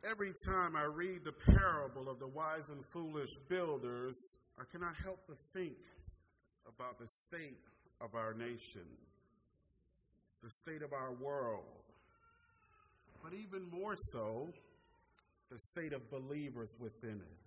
Every time I read the parable of the wise and foolish builders, I cannot help but think about the state of our nation, the state of our world, but even more so, the state of believers within it.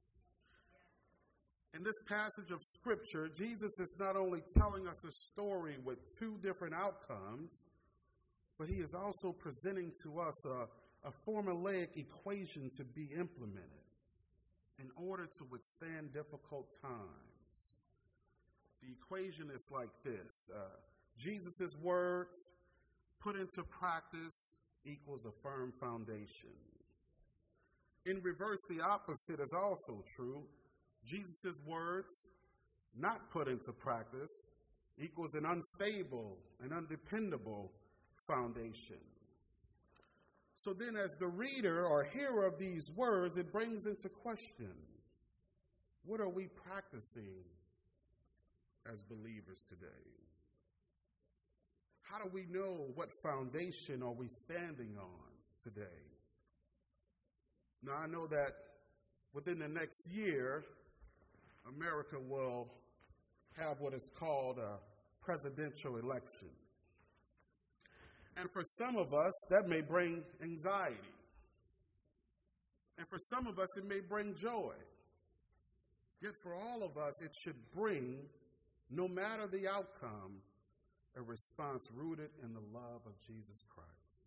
In this passage of Scripture, Jesus is not only telling us a story with two different outcomes, but he is also presenting to us a formulaic equation to be implemented in order to withstand difficult times. The equation is like this. Jesus' words put into practice equals a firm foundation. In reverse, the opposite is also true. Jesus' words not put into practice equals an unstable and undependable foundation. So then, as the reader or hearer of these words, it brings into question, what are we practicing as believers today? How do we know what foundation are we standing on today? Now, I know that within the next year, America will have what is called a presidential election. And for some of us, that may bring anxiety. And for some of us, it may bring joy. Yet for all of us, it should bring, no matter the outcome, a response rooted in the love of Jesus Christ.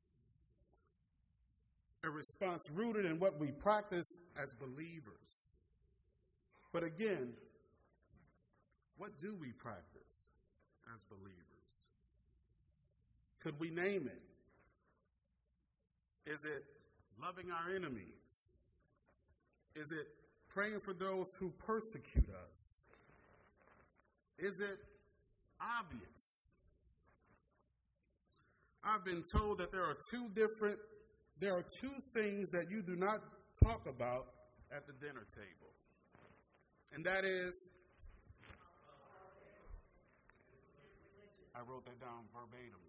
A response rooted in what we practice as believers. But again, what do we practice as believers? Could we name it? Is it loving our enemies? Is it praying for those who persecute us? Is it obvious? I've been told that there are two things that you do not talk about at the dinner table. And that is, I wrote that down verbatim.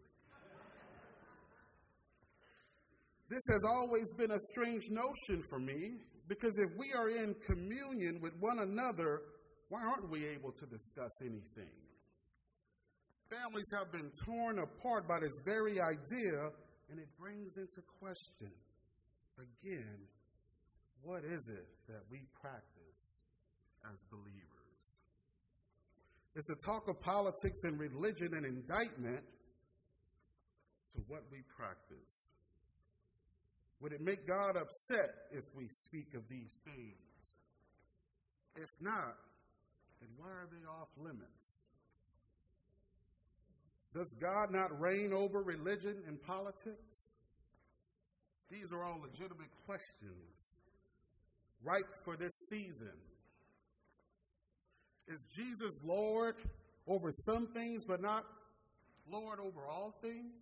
This has always been a strange notion for me, because if we are in communion with one another, why aren't we able to discuss anything? Families have been torn apart by this very idea, and it brings into question, again, what is it that we practice as believers? Is the talk of politics and religion an indictment to what we practice? Would it make God upset if we speak of these things? If not, then why are they off limits? Does God not reign over religion and politics? These are all legitimate questions, ripe for this season. Is Jesus Lord over some things, but not Lord over all things?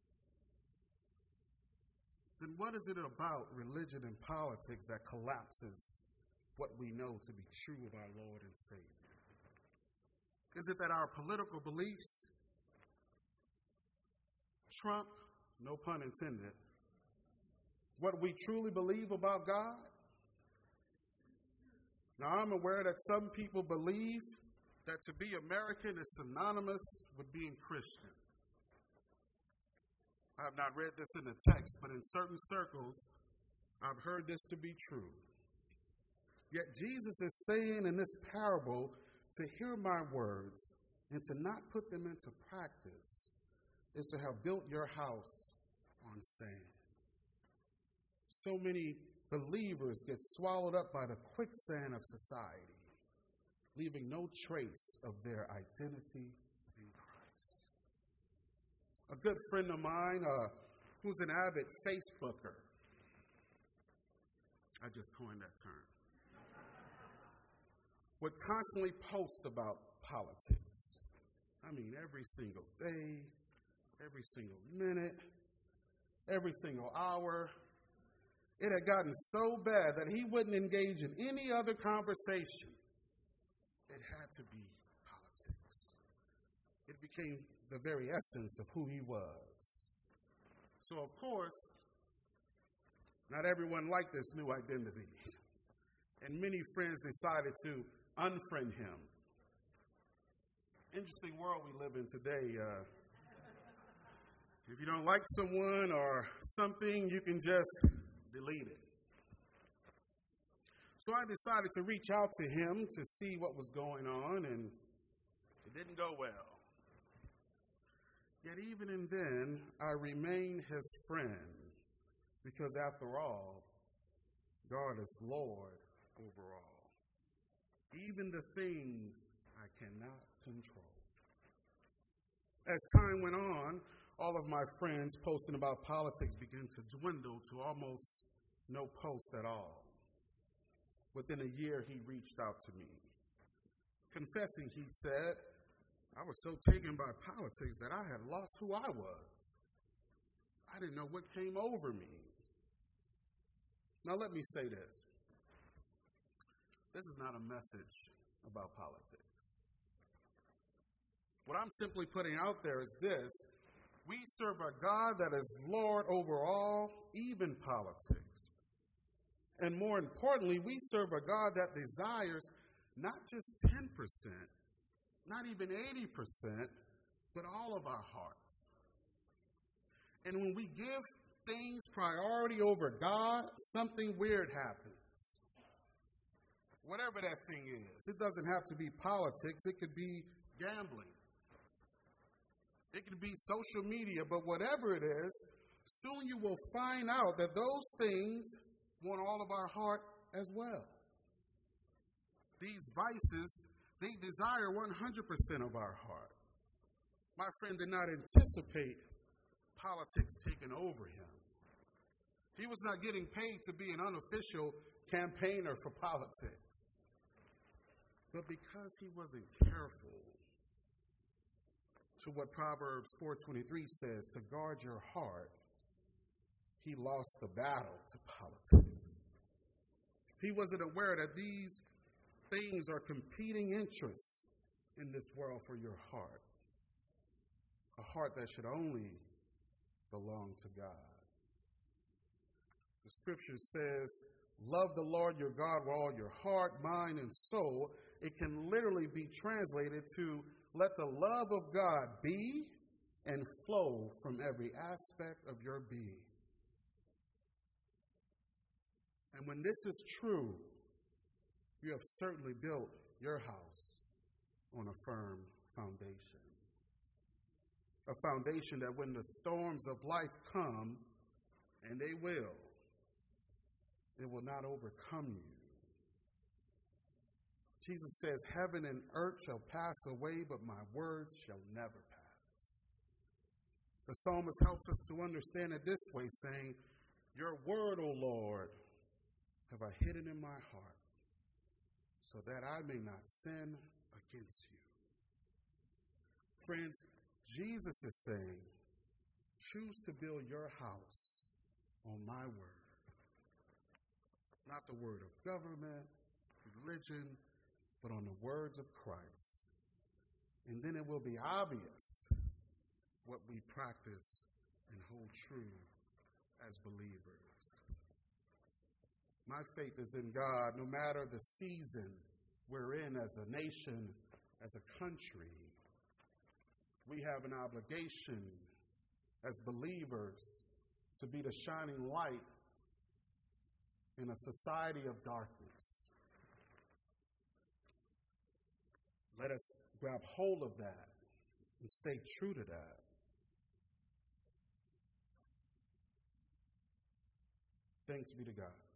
Then what is it about religion and politics that collapses what we know to be true of our Lord and Savior? Is it that our political beliefs trump, no pun intended, what we truly believe about God? Now, I'm aware that some people believe that to be American is synonymous with being Christian. I have not read this in the text, but in certain circles, I've heard this to be true. Yet Jesus is saying in this parable to hear my words and to not put them into practice is to have built your house on sand. So many believers get swallowed up by the quicksand of society, leaving no trace of their identity in Christ. A good friend of mine who's an avid Facebooker, I just coined that term, would constantly post about politics. I mean, every single day, every single minute, every single hour. It had gotten so bad that he wouldn't engage in any other conversation. It had to be politics. It became the very essence of who he was. So, of course, Not everyone liked this new identity. And many friends decided to unfriend him. Interesting world we live in today. If you don't like someone or something, you can just delete it. So I decided to reach out to him to see what was going on, and it didn't go well. Yet even then, I remain his friend, because after all, God is Lord over all, even the things I cannot control. As time went on, all of my friends posting about politics began to dwindle to almost no post at all. Within a year, he reached out to me. Confessing, he said, I was so taken by politics that I had lost who I was. I didn't know what came over me. Now let me say this. This is not a message about politics. What I'm simply putting out there is this. We serve a God that is Lord over all, even politics. And more importantly, we serve a God that desires not just 10%, not even 80%, but all of our hearts. And when we give things priority over God, something weird happens. Whatever that thing is. It doesn't have to be politics. It could be gambling. It could be social media. But whatever it is, soon you will find out that those things want all of our heart as well. These vices, they desire 100% of our heart. My friend did not anticipate politics taking over him. He was not getting paid to be an unofficial campaigner for politics. But because he wasn't careful to what Proverbs 4:23 says, to guard your heart, he lost the battle to politics. He wasn't aware that these things are competing interests in this world for your heart. A heart that should only belong to God. The scripture says, love the Lord your God with all your heart, mind, and soul. It can literally be translated to let the love of God be and flow from every aspect of your being. And when this is true, you have certainly built your house on a firm foundation. A foundation that when the storms of life come, and they will, it will not overcome you. Jesus says, heaven and earth shall pass away, but my words shall never pass. The psalmist helps us to understand it this way, saying, your word, O Lord, have I hidden in my heart, so that I may not sin against you. Friends, Jesus is saying, choose to build your house on my word. Not the word of government, religion, but on the words of Christ. And then it will be obvious what we practice and hold true as believers. My faith is in God no matter the season we're in as a nation, as a country. We have an obligation as believers to be the shining light in a society of darkness. Let us grab hold of that and stay true to that. Thanks be to God.